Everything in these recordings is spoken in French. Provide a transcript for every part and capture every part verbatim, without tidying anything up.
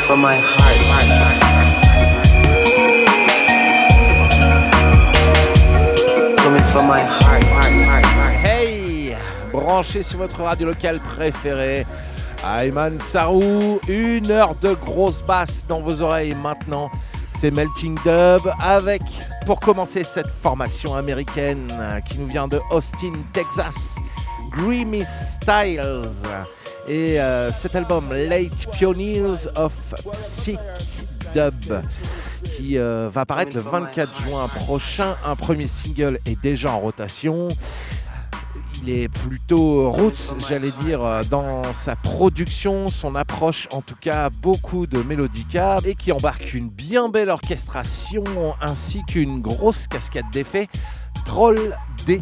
from my heart. Coming from my heart. Hey, branchez sur votre radio locale préférée. Ayman Sarrou, une heure de grosse basse dans vos oreilles maintenant. C'est Melting Dub avec, pour commencer cette formation américaine qui nous vient de Austin, Texas, Grimy Styles. Et euh, cet album, Late Pioneers of Psych Dub, qui euh, va paraître le vingt-quatre juin prochain. Un premier single est déjà en rotation. Il est plutôt roots, j'allais dire, dans sa production, son approche, en tout cas, beaucoup de mélodica, et qui embarque une bien belle orchestration ainsi qu'une grosse cascade d'effets. Troll D.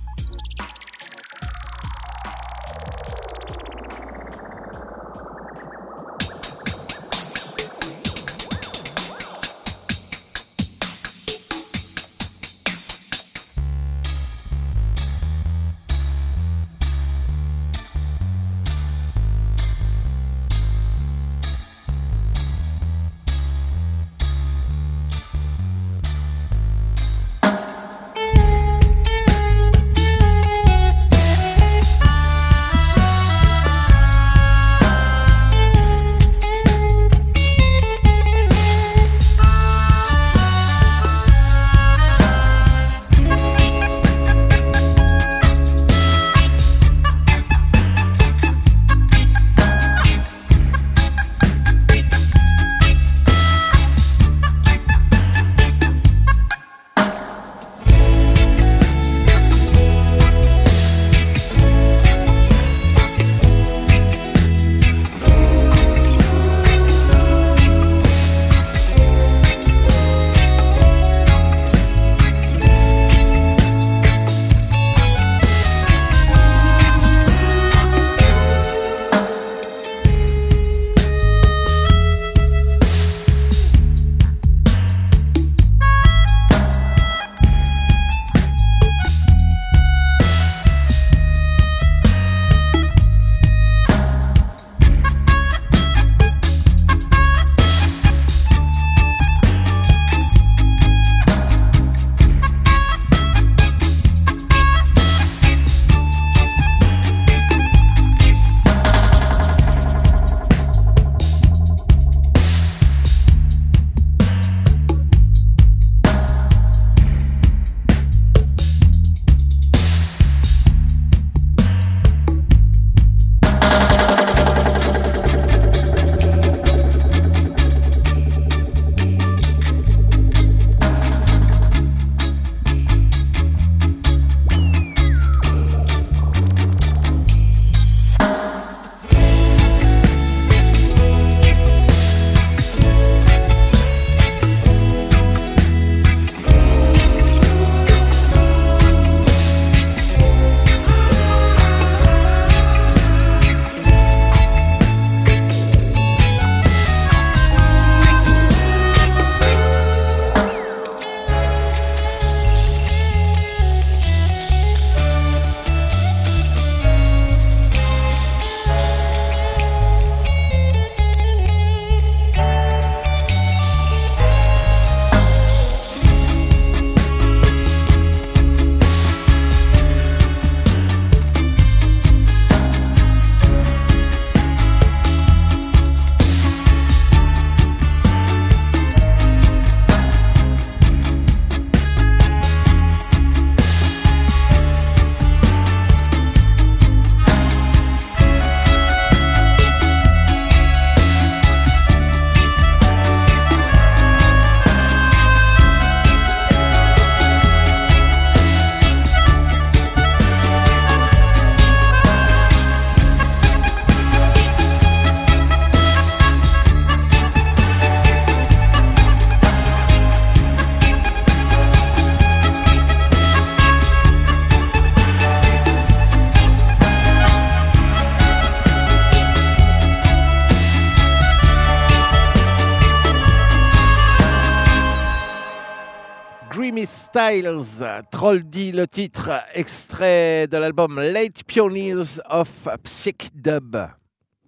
Grimy Styles, Troll D, le titre, extrait de l'album Late Pioneers of Psych Dub.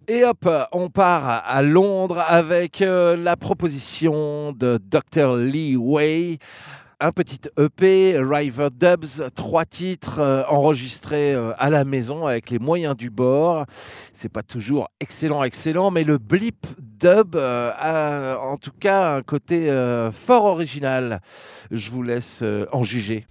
Et hop, on part à Londres avec euh, la proposition de docteur Lee Way. Un petit E P, River Dubs, trois titres euh, enregistrés euh, à la maison avec les moyens du bord. C'est pas toujours excellent, excellent, mais le blip dub euh, a en tout cas un côté euh, fort original. Je vous laisse euh, en juger.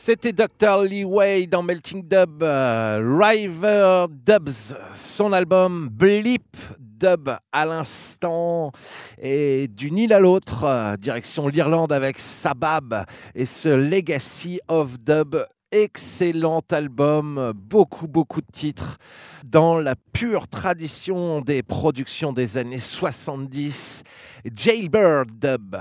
C'était docteur Leeway dans Melting Dub, euh, River Dubs, son album Bleep Dub à l'instant, et d'une île à l'autre, euh, direction l'Irlande avec Sabab et ce Legacy of Dub. Excellent album, beaucoup beaucoup de titres dans la pure tradition des productions des années soixante-dix. Jailbird Dub.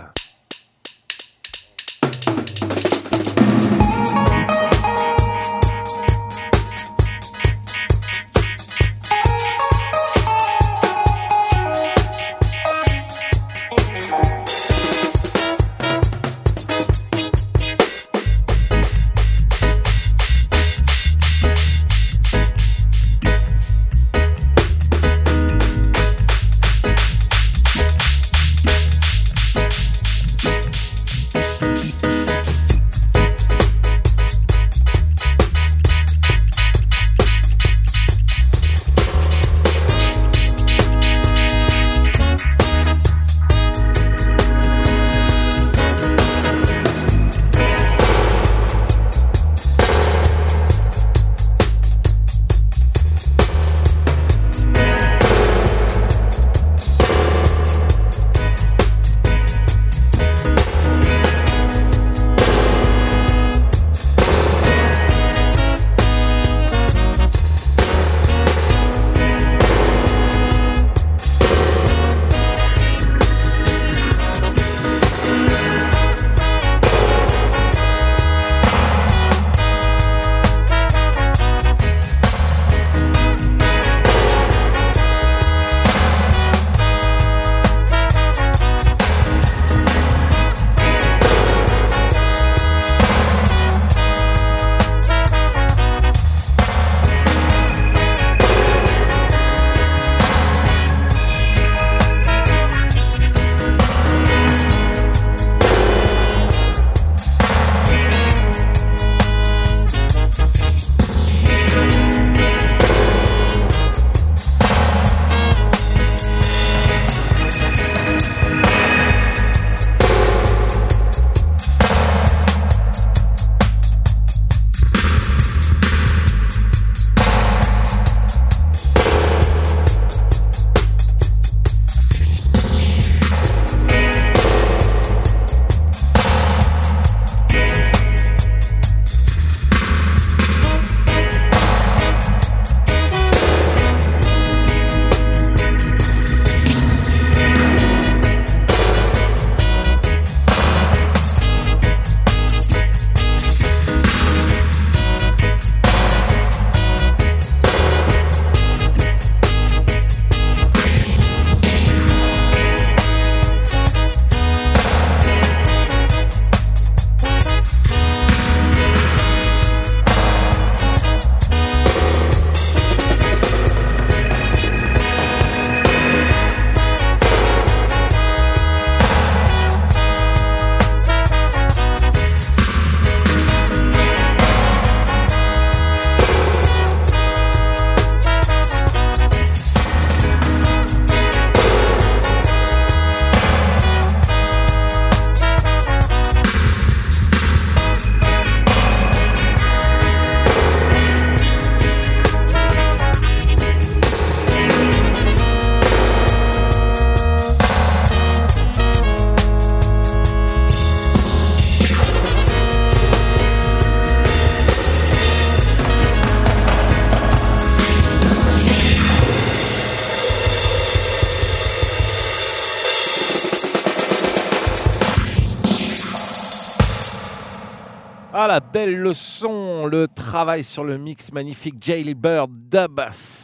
Ah, la belle leçon, le travail sur le mix magnifique Jailbird Dub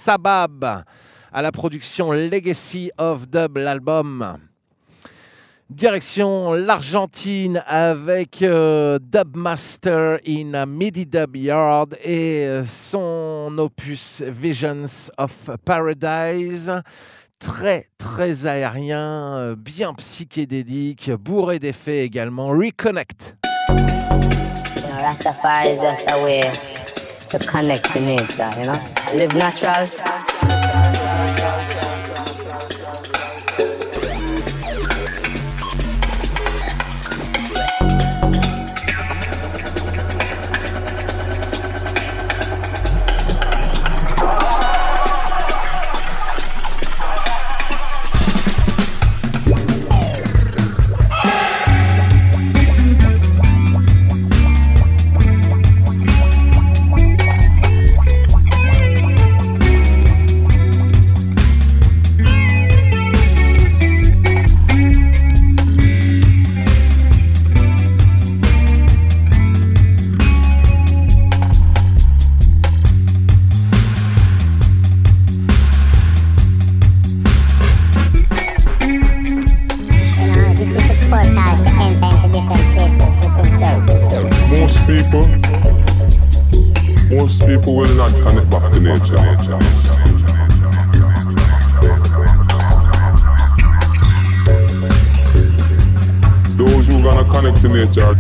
Sabab à la production Legacy of Dub, l'album. Direction l'Argentine avec euh, Dubmaster in a Midi Dub Yard et son opus Visions of Paradise. Très très aérien, bien psychédélique, bourré d'effets également. Reconnect. You know, Rastafari is just a way to connect to nature, you know? Live natural. Most people will not connect back to nature. Those who are gonna connect to nature,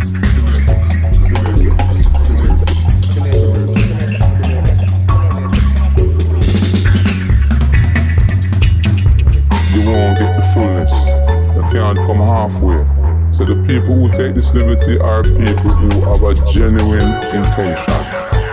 you won't get the fullness. You can't come halfway. So the people who take this liberty are people who have a genuine intention.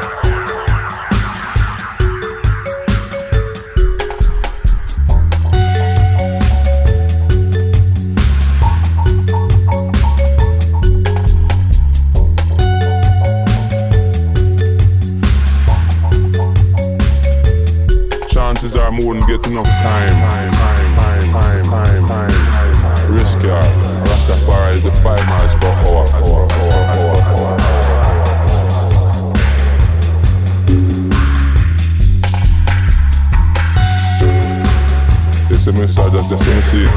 Chances are more than get enough time. Time, time, time, time, time, time, time. Risk yard. Rastafari is a five miles per hour, hour, hour, hour, hour. It's a message that's just in see.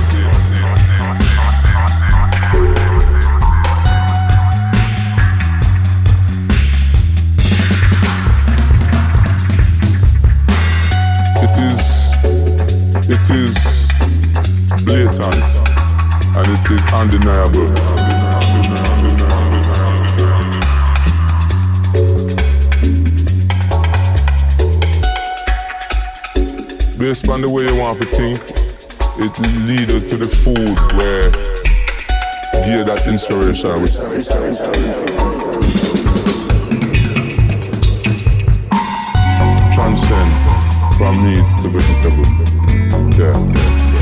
It is, it is blatant and it is undeniable. Based on the way you want to think, it leads you to the food where you get that inspiration. Transcend from meat to vegetable. Yeah.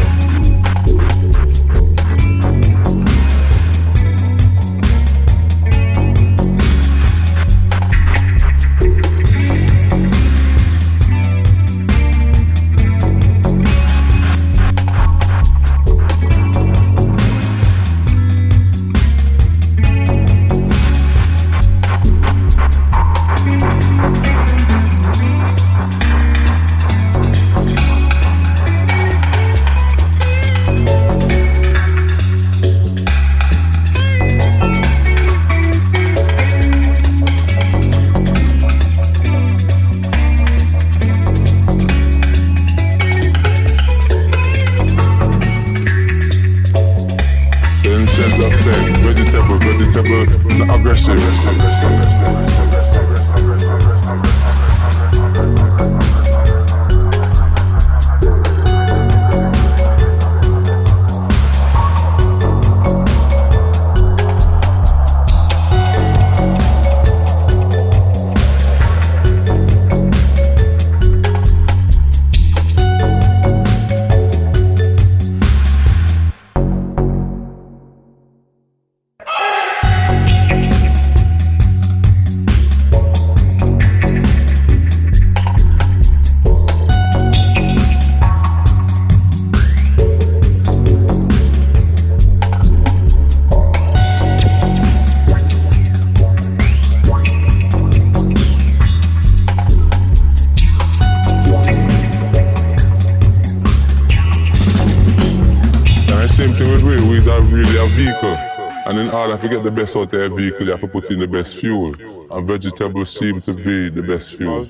And in order to get the best out of a vehicle, you have to put in the best fuel. And vegetables seem to be the best fuel.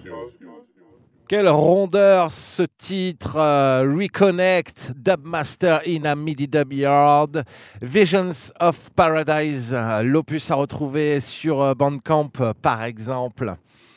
Quelle rondeur ce titre, uh, Reconnect, Dubmaster in a MIDI Dub Yard, Visions of Paradise, l'opus à retrouver sur Bandcamp par exemple.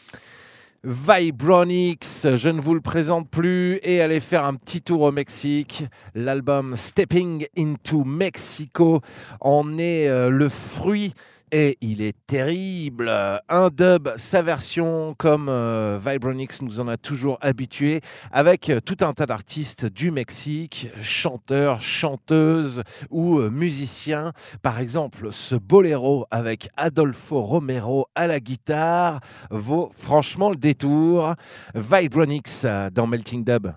Vibronix, je ne vous le présente plus, et allez faire un petit tour au Mexique. L'album Stepping into Mexico en est euh, le fruit et il est terrible. Un dub, sa version, comme euh, Vibronix nous en a toujours habitués, avec euh, tout un tas d'artistes du Mexique, chanteurs, chanteuses ou euh, musiciens. Par exemple, ce boléro avec Adolfo Romero à la guitare vaut franchement le détour. Vibronix euh, dans Melting Dub.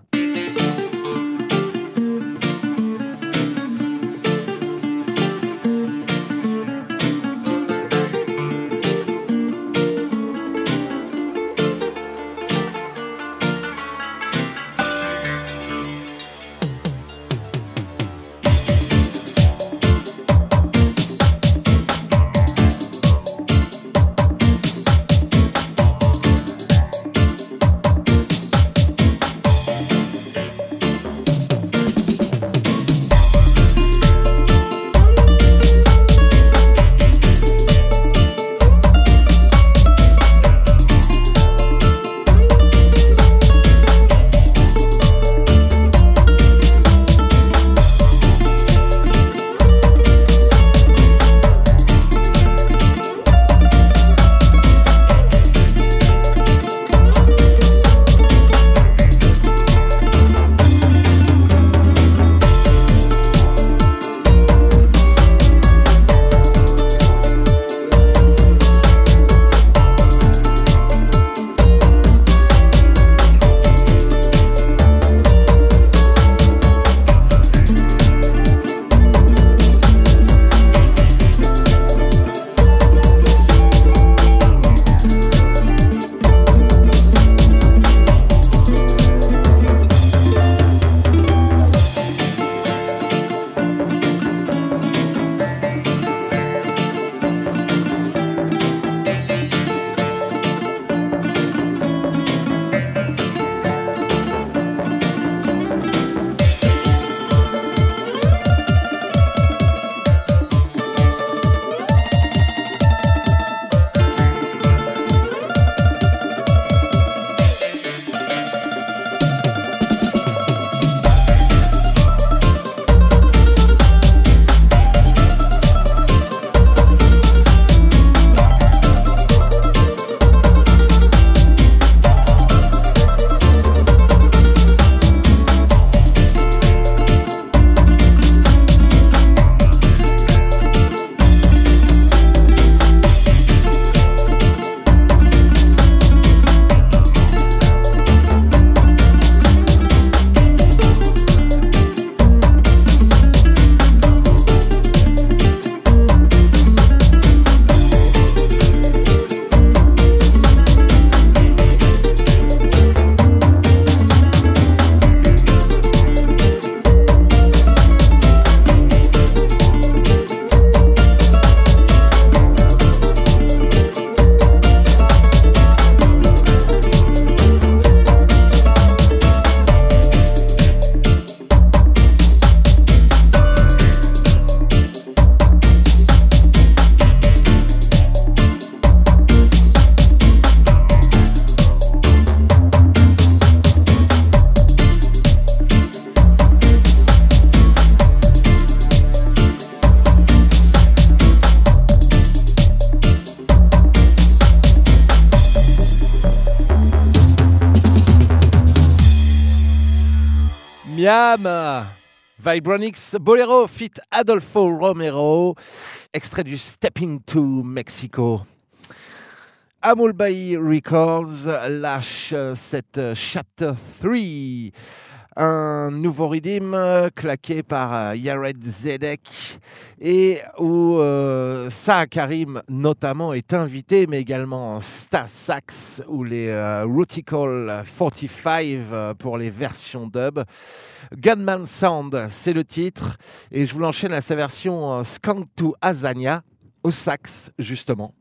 Miam, Vibronix Bolero fit Adolfo Romero, extrait du Step Into Mexico. Amul Bay Records lâche cette Chapter trois, un nouveau rhythm claqué par Yared Zedek et où euh, Sa Karim notamment est invité, mais également Sta Sax ou les euh, Rutical quarante-cinq pour les versions dub. Gunman Sound, c'est le titre, et je vous l'enchaîne à sa version euh, Skunk to Azania au sax justement.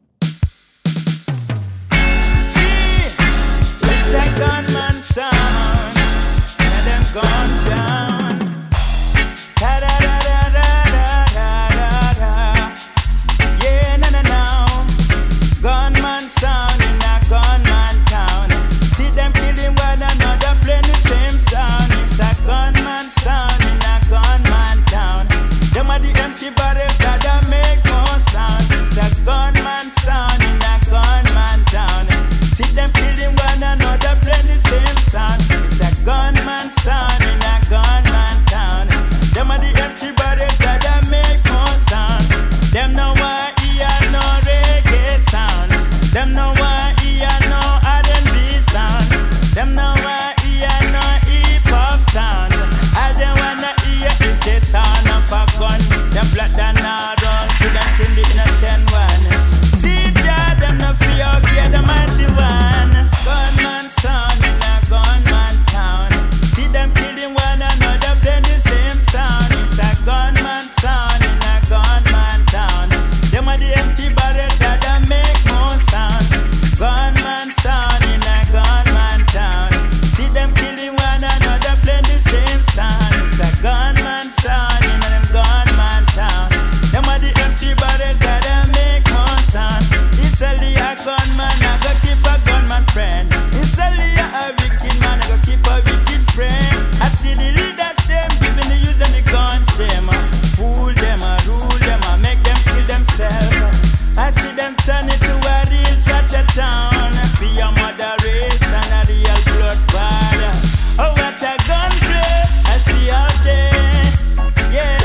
Gunman sound, and them gone down. Da da da da da da da da. Yeah, no no no. Gunman sound in a gunman town. See them killing one another, playing the same sound. It's a gunman sound in a gunman town. Them are the empty bodies that make more sound. It's a gunman sound in a gunman town. See them killing one another, playing the same sound. It's a gunman sound in a gunman town. Them are the empty bodies that make more sound. Them know why he had no reggae sound. Them know why he had no R and B sound. Them know why he had no hip hop sound. All they wanna hear is the sound of a gun. Them black than all, to them kill the innocent one. See that them no fear, yeah, the mighty one. Gunman sound in a gunman town. See them killing one another, playing the same sound. It's a gunman sound in a gunman town. Them are the empty bodies that make more sound. Gunman sound in a gunman town. See them killing one another, playing the same sound. It's a gunman sound in a gunman town. Them are the empty bodies that make more sound. It's only a gunman, I go keep a gunman friend. It's only a wicked man, I go keep a wicked friend. I see the leaders them giving the youth and the guns them. Fool them, I rule them, I make them kill themselves. I see them turn it to a real sort of town. Be a mother race and a real bloodbath. Oh, what a gunplay I see out there, yeah.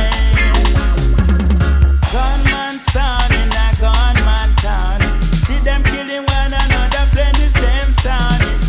Gunman sound in a gunman town. See them killing one another, playing the same sound. It's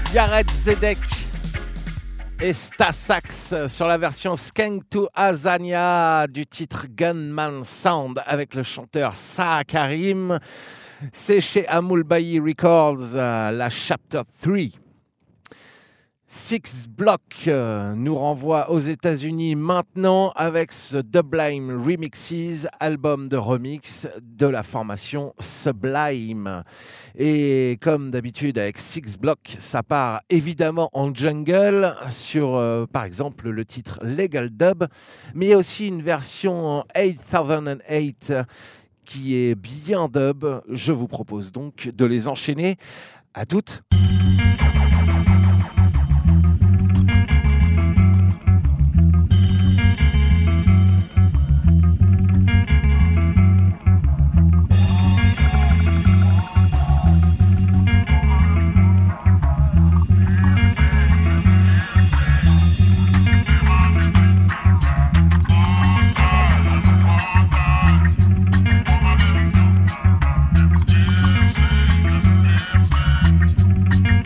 Yared Zedek et Stasax sur la version Skank to Azania du titre Gunman Sound avec le chanteur Sa Karim. C'est chez Amul Bayi Records, euh, la Chapter trois. Six Block euh, nous renvoie aux États-Unis maintenant avec ce Sublime Remixes, album de remix de la formation Sublime. Et comme d'habitude avec Six Block, ça part évidemment en jungle sur euh, par exemple le titre Legal Dub, mais il y a aussi une version huit mille huit qui est bien dub. Je vous propose donc de les enchaîner. À toutes. Thank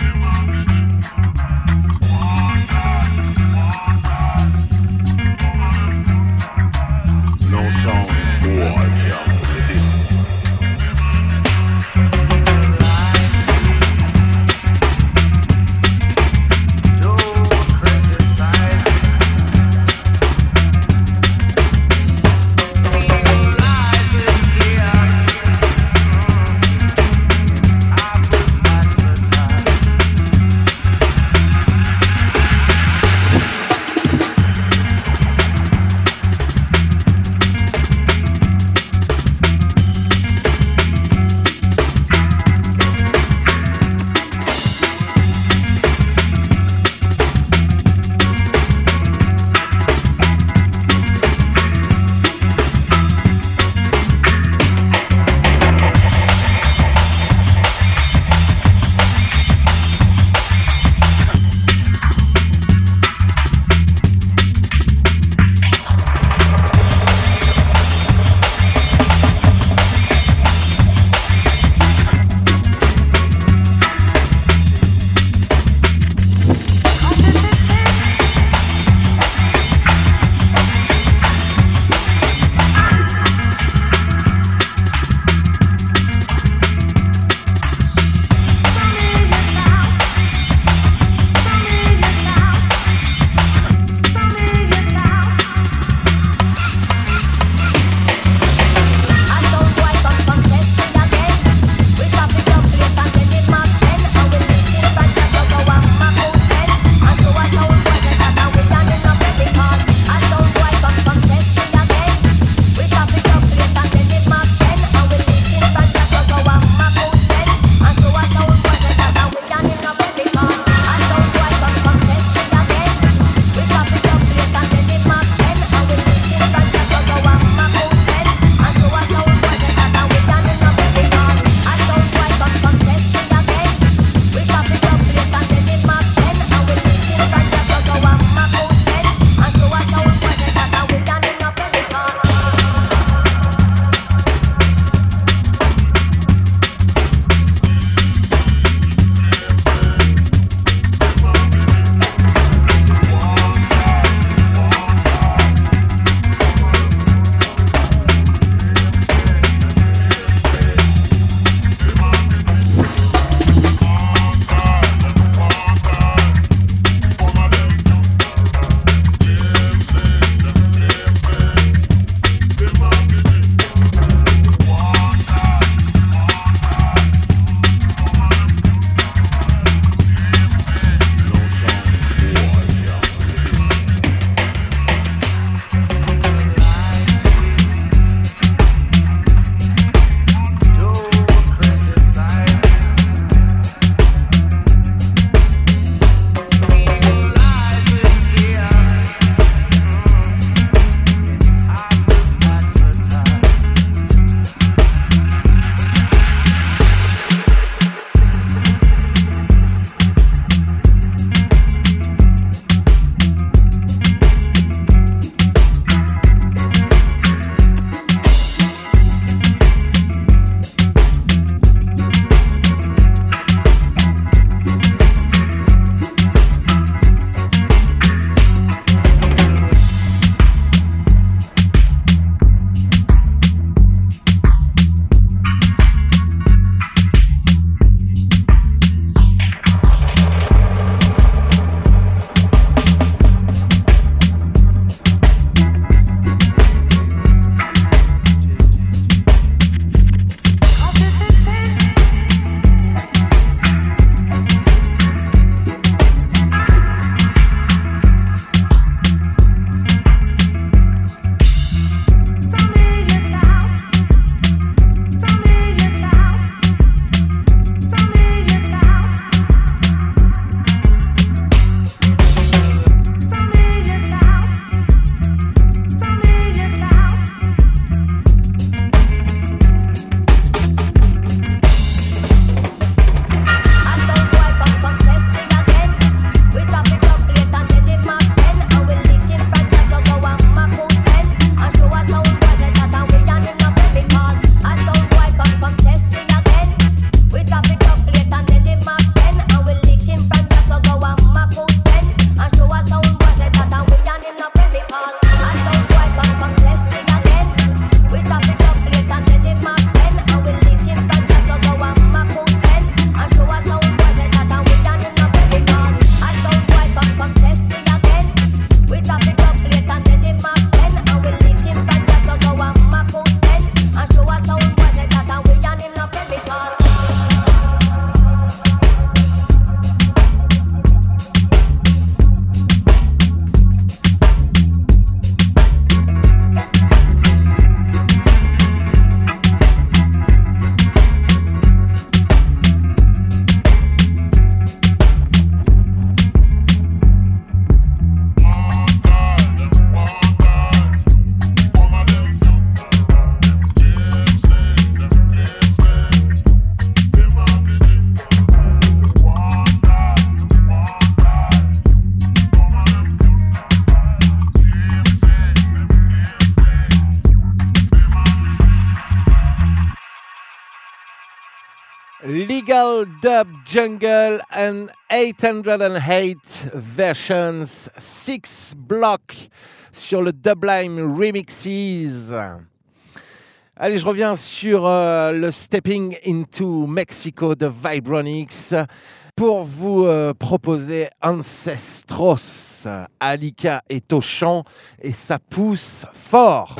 Legal Dub Jungle and eight hundred eight versions, six blocks sur le Dublime Remixes. Allez, je reviens sur euh, le Stepping into Mexico de Vibronix pour vous euh, proposer Ancestros, Alika est au chant et ça pousse fort.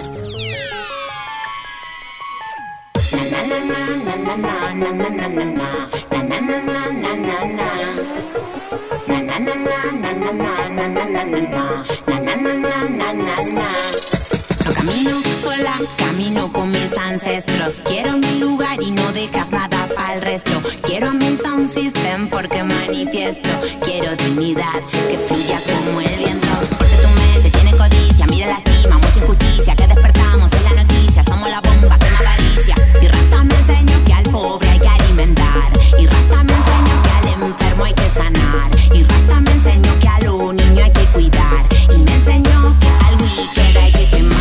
No camino sola, camino con mis ancestros. Quiero mi lugar y no dejas nada para el resto. Quiero mi sound system porque manifiesto. Quiero dignidad que fluya como el viento. Porque tu mente tiene codicia, mira la estima, mucha injusticia. Que despertamos en la noticia, somos la bomba que me avaricia. Y Rasta me enseñó que al pobre hay que alimentar. Y Rasta me enseñó que al enfermo hay que sanar. Y Rasta me enseñó que a los niños hay que cuidar. Y me enseñó que al wicked hay que quemar.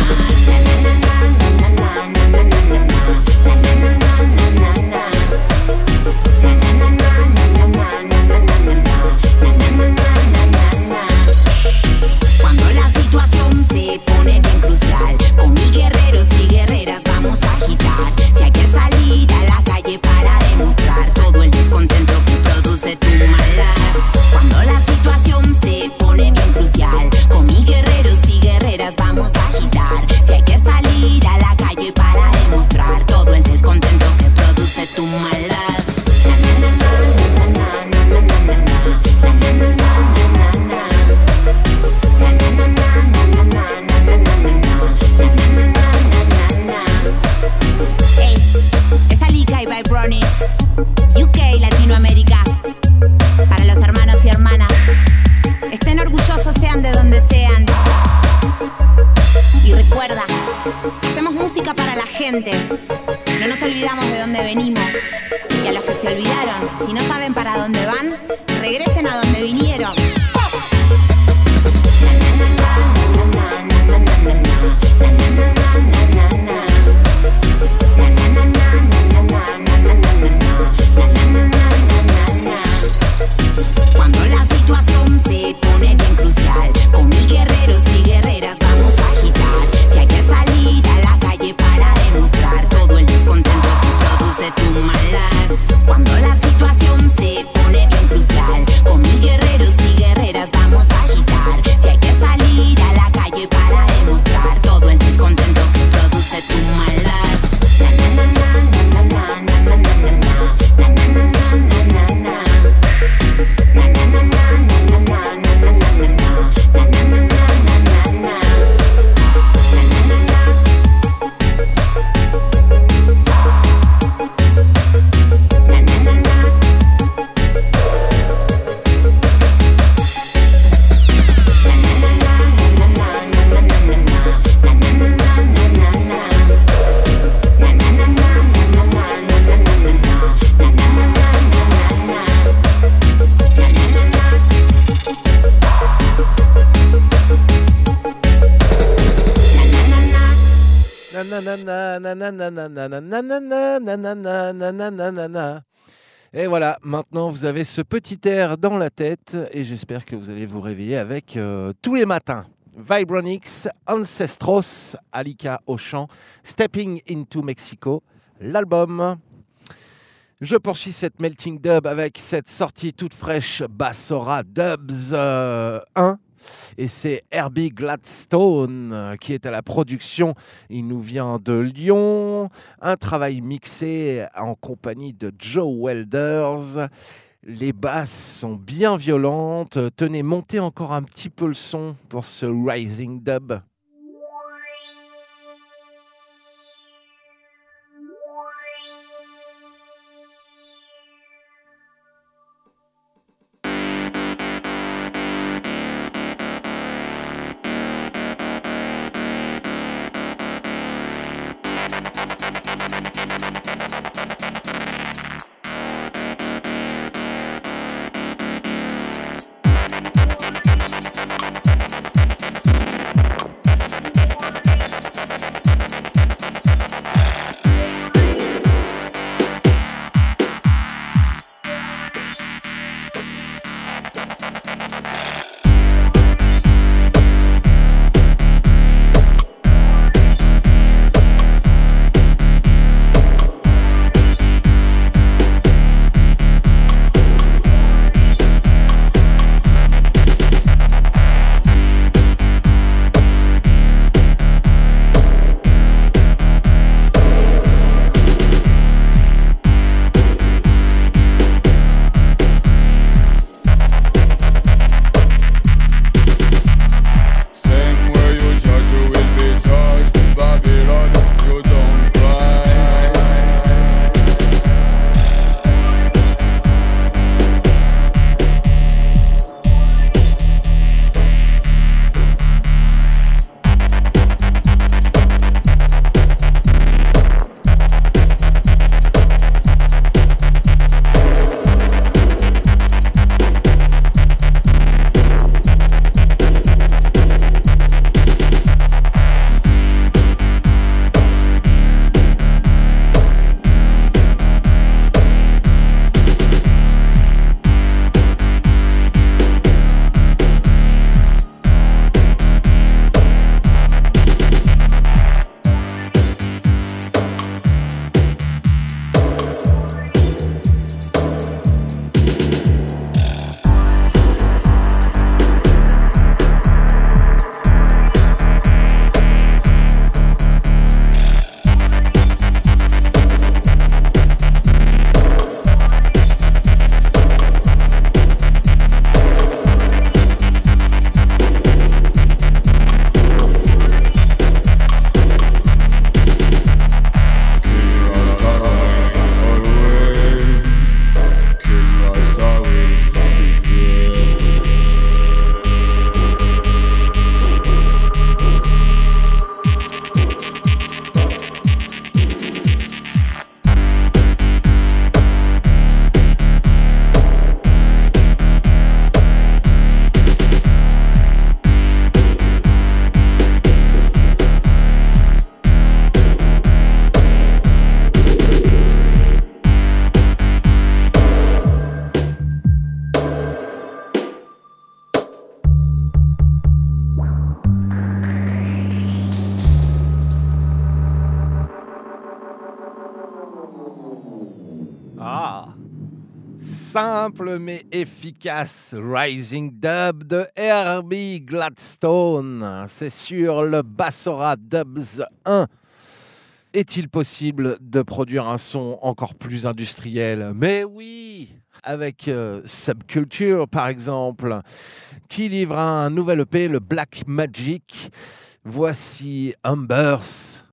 Cuando la situación se pone bien crucial, con mis guerreros y guerreras vamos a agitar. Si hay que salir a la calle para demostrar todo el descontento que produce tu maldad. Cuando la situación se pone bien crucial, con mis guerreros y guerreras vamos a agitar. Si hay que salir a la calle para demostrar todo el descontento que produce tu maldad. Hey, es Alika y Vibronix, U K, Latinoamérica. Para los hermanos y hermanas, estén orgullosos, sean de donde sean. Y recuerda, hacemos música para la gente. No nos olvidamos de dónde venimos. Y a los que se olvidaron, si no saben para dónde van, regresen a donde vinieron. Cuando la situación se pone bien crucial, con mis guerreros y guerreras vamos a agitar. Si hay que salir a la calle para demostrar todo el descontento que produce tu maldad. Cuando la situación se pone bien crucial, con mis guerreros y guerreras vamos a agitar. Si hay que salir a la calle para demostrar todo el descontento que produce tu maldad. Et voilà, maintenant vous avez ce petit air dans la tête et j'espère que vous allez vous réveiller avec euh, tous les matins. Vibronix, Ancestros, Alika au chant, Stepping into Mexico, l'album. Je poursuis cette melting dub avec cette sortie toute fraîche Bassora Dubs euh, un. Et c'est Herbie Gladstone qui est à la production. Il nous vient de Lyon. Un travail mixé en compagnie de Joe Welders. Les basses sont bien violentes. Tenez, montez encore un petit peu le son pour ce Rising Dub. simple mais efficace. Rising Dub de Herbie Gladstone. C'est sur le Bassora Dubs un. Est-il possible de produire un son encore plus industriel ? Mais oui, avec euh, Subculture par exemple, qui livre un nouvel E P, le Black Magic. Voici Humbers.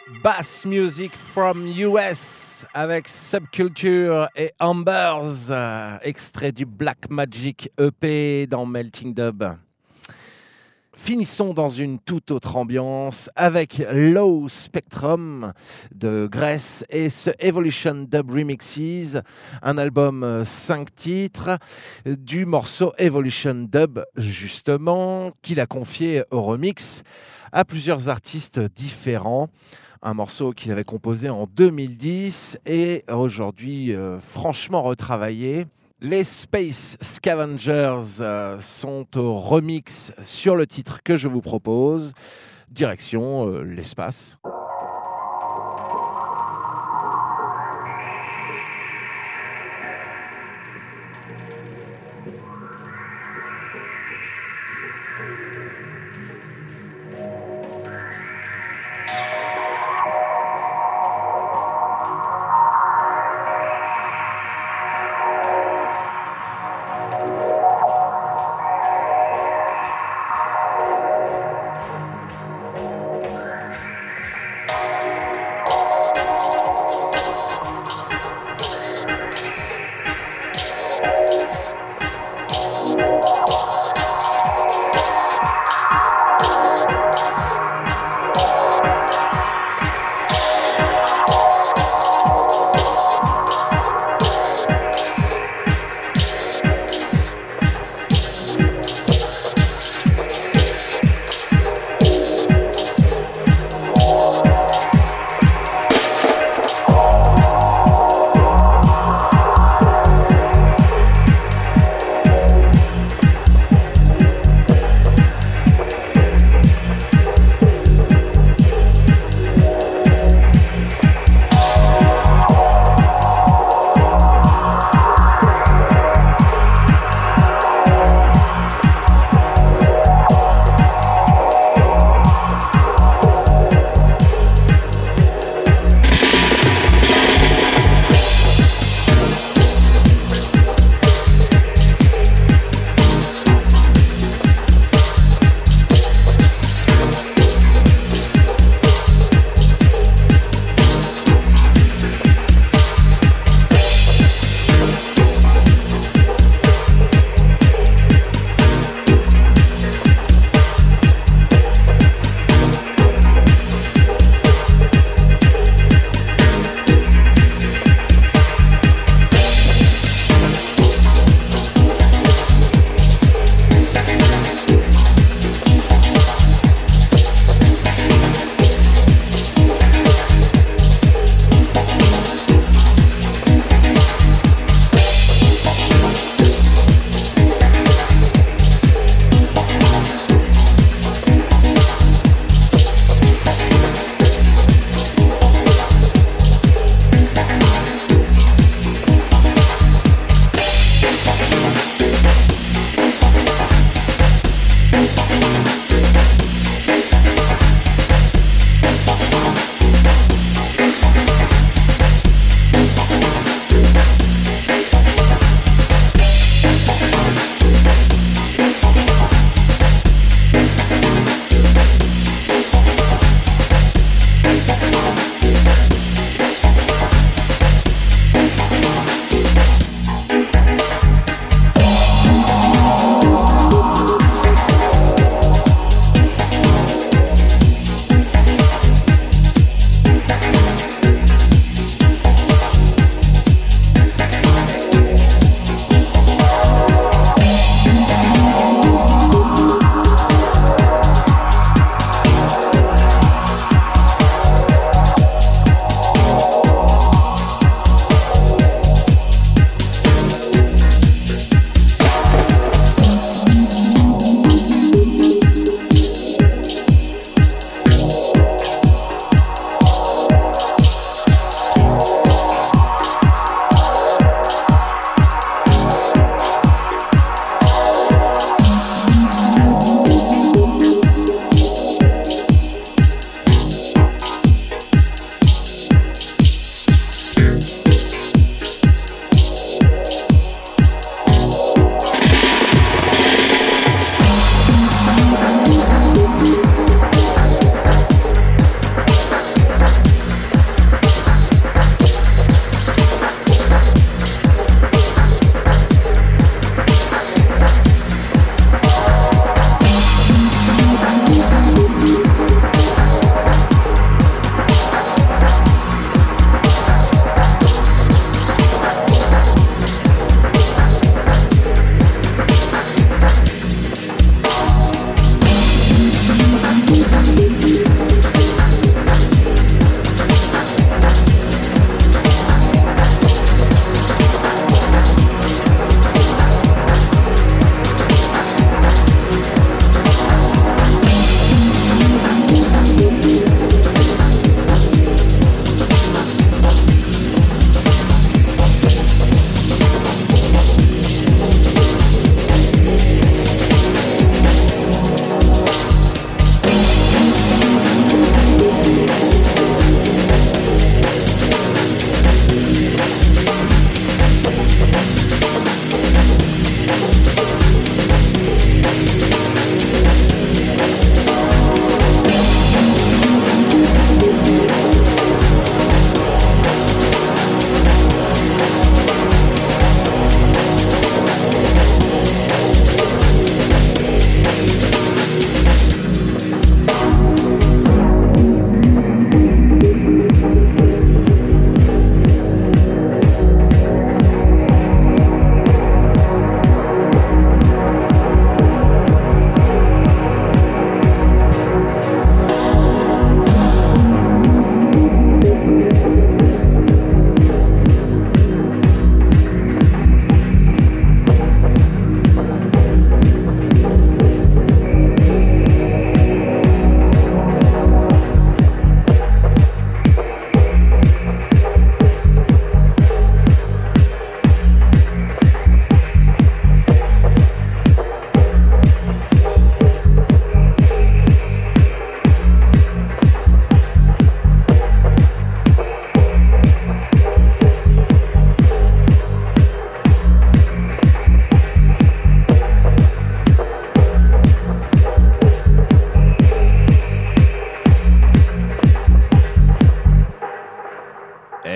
Bass Music from U S avec Subculture et Ambers, euh, extrait du Black Magic E P dans Melting Dub. Finissons dans une toute autre ambiance avec Low Spectrum de Grèce et ce Evolution Dub Remixes, un album cinq titres du morceau Evolution Dub justement qu'il a confié au remix à plusieurs artistes différents. Un morceau qu'il avait composé en deux mille dix et aujourd'hui euh, franchement retravaillé. Les Space Scavengers euh, sont au remix sur le titre que je vous propose. Direction euh, l'espace.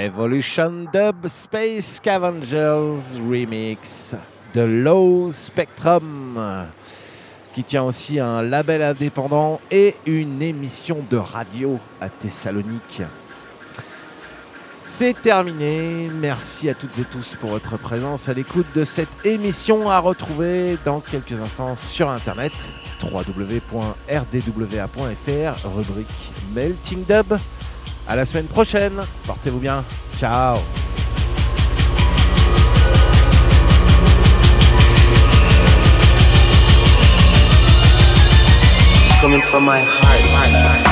Evolution Dub Space Scavengers Remix de Low Spectrum, qui tient aussi un label indépendant et une émission de radio à Thessalonique. C'est terminé. Merci à toutes et tous pour votre présence à l'écoute de cette émission, à retrouver dans quelques instants sur internet w w w point r d w a point f r, rubrique Melting Dub. À la semaine prochaine. Portez-vous bien. Ciao. Coming from my heart.